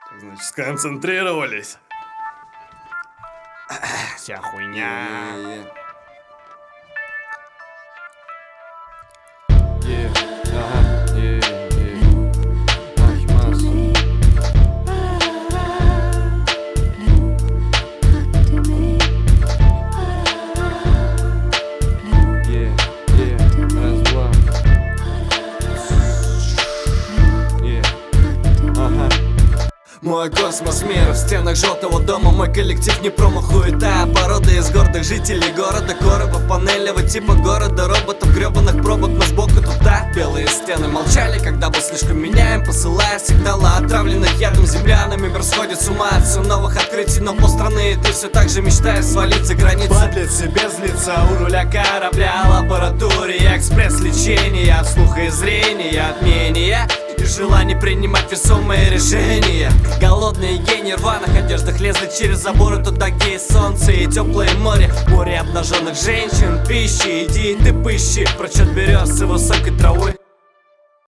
Так, значит, сконцентрировались. Вся хуйня. Мой космос мира в стенах желтого дома. Мой коллектив не промо хуета. Порода из гордых жителей города. Коробов панелевого типа города. Роботов гребаных пробок, но сбоку туда. Белые стены молчали, когда был слишком меняем. Посылая сигналы отравленных ядом землянами. Мир сходит с ума от все новых открытий. Но полстраны ты все так же мечтаешь свалить за границу. Подлецы без лица у руля корабля. Лаборатория, экспресс-лечение. От слуха и зрения, от мнения и желание принимать весомые решения. Голодные гении в рваных одеждах лезли через заборы туда, где есть солнце и теплое море. Море обнаженных женщин, пищи, иди ты пыщи прочь от берез и высокой травы.